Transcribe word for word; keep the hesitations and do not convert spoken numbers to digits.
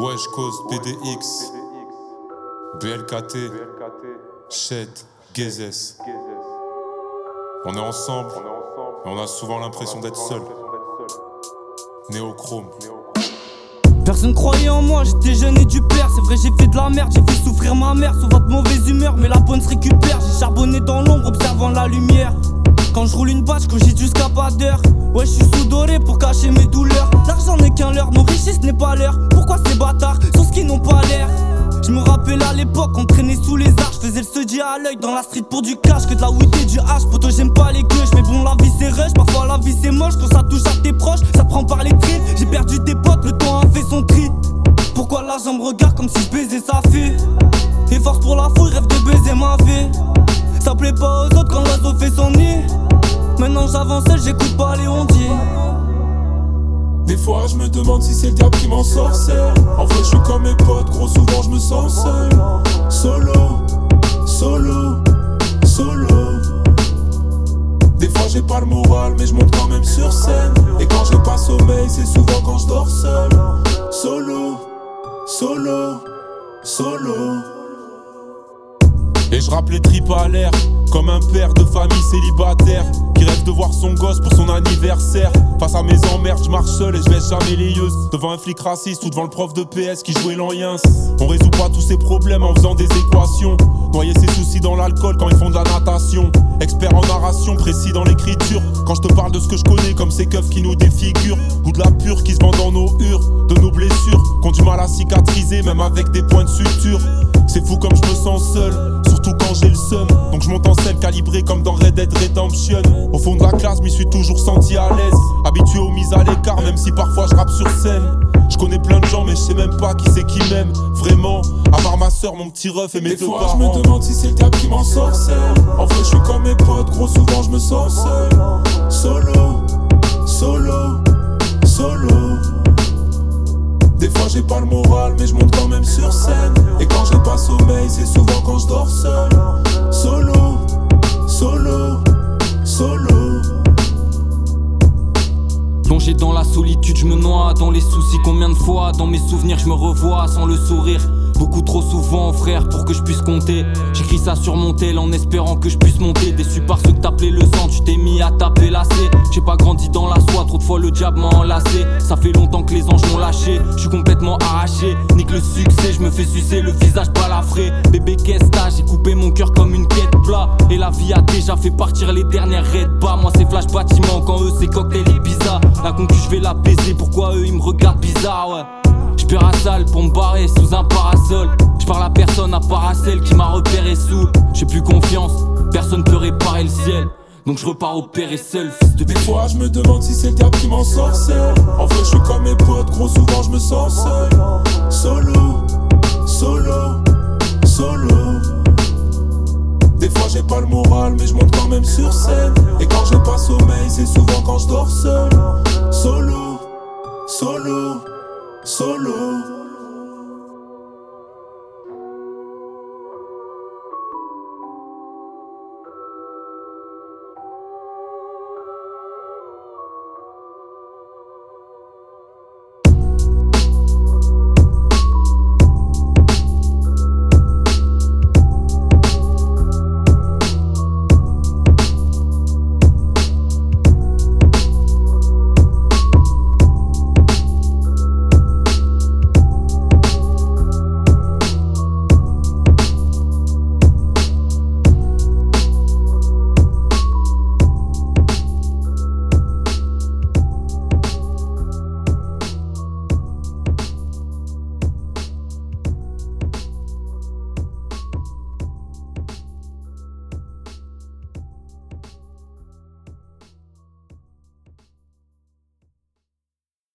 Wesh cause B D X, B L K T, Shed, Gezes. On est ensemble, et on a souvent l'impression d'être seul. Néochrome. Personne croyait en moi, j'étais jeune et du père. C'est vrai, j'ai fait de la merde, j'ai fait souffrir ma mère sous votre mauvaise humeur, mais la bonne se récupère. J'ai charbonné dans l'ombre, observant la lumière. Quand je roule une bâche, cogite jusqu'à pas d'heure. Ouais, je suis sous-doré pour cacher mes douleurs. L'argent n'est qu'un leurre, nos richesses n'est pas l'heure. Pourquoi ces bâtards sont ce qui n'ont pas l'air? Je me rappelle à l'époque, on traînait sous les arches. Je faisais le seudi à l'œil dans la street pour du cash. Que de la weed et du hache, poto j'aime pas les queues. Mais bon, la vie c'est rush, parfois la vie c'est moche. Quand ça touche à tes proches, ça prend par les tripes. J'ai perdu des potes, le temps a fait son tri. Pourquoi l'argent me regarde comme si je baisais sa fille? Et force pour la fouille, rêve de baiser ma vie. Ça plaît pas aux autres quand l'oiseau fait son nid. Maintenant j'avance seul, j'écoute pas les ondits. Des fois je me demande si c'est le diable qui m'en sorcelle. En vrai je suis comme mes potes, gros souvent je me sens seul. Solo, solo, solo. Des fois j'ai pas le moral mais je monte quand même sur scène. Et quand j'ai pas sommeil c'est souvent quand je dors seul. Solo, solo, solo. Et je rappe les tripes à l'air, comme un père de famille célibataire qui rêve de voir son gosse pour son anniversaire. Face à mes emmerdes, je marche seul et je baisse jamais les yeux. Devant un flic raciste ou devant le prof de P S qui jouait l'enyen. On résout pas tous ces problèmes en faisant des équations. Noyer ses soucis dans l'alcool quand ils font de la natation. Expert en narration, précis dans l'écriture. Quand je te parle de ce que je connais comme ces keufs qui nous défigurent. Ou de la pure qui se vend dans nos hures, de nos blessures qu'on du mal à cicatriser même avec des points de suture. C'est fou comme je me sens seul, surtout quand j'ai le seum. Donc je monte en scène calibré comme dans Red Dead Redemption. Au fond de la classe, m'y suis toujours senti à l'aise. Habitué aux mises à l'écart, même si parfois je rappe sur scène. Je connais plein de gens mais je sais même pas qui c'est qui m'aime vraiment. À part ma soeur, mon petit ref et mes deux parents. Des fois je me demande si c'est le diable qui m'en sorcelle. En vrai je suis comme mes potes, gros souvent je me sens seul. Solo, solo, solo. Des fois j'ai pas le moral mais je monte quand même sur scène. Et quand j'ai pas sommeil c'est souvent quand je dors seul. Solo, solo, solo. Plongé dans la solitude, je me noie dans les soucis. Combien de fois dans mes souvenirs je me revois sans le sourire. Beaucoup trop souvent frère pour que je puisse compter. J'écris ça sur mon tel en espérant que je puisse monter. Déçu par ceux que t'appelais le sang, tu t'es mis à taper la C. J'ai pas grandi dans la soie, trop de fois le diable m'a enlacé. Ça fait longtemps que les anges m'ont lâché, je suis complètement arraché. Nique le succès, je me fais sucer le visage balafré. Bébé qu'est-ce que j'ai coupé mon cœur comme une quête plat. Et la vie a déjà fait partir les dernières raids bas. Moi c'est flash bâtiment, quand eux c'est cocktail et pizza. La concu je vais la baiser, pourquoi eux ils me regardent bizarre ouais. J'perds à salle pour me barrer sous un parasol. J'parle à personne à part à celle qui m'a repéré sous. J'ai plus confiance, personne peut réparer le ciel. Donc je repars opérer seul, fils de. Des fois je me demande si c'est le diable qui m'en sorcelle. En vrai je suis comme mes potes, gros souvent je me sens seul. Solo, solo, solo. Des fois j'ai pas le moral mais je monte quand même sur scène. Et quand j'ai pas sommeil c'est souvent quand je dors seul. Solo, solo, solo.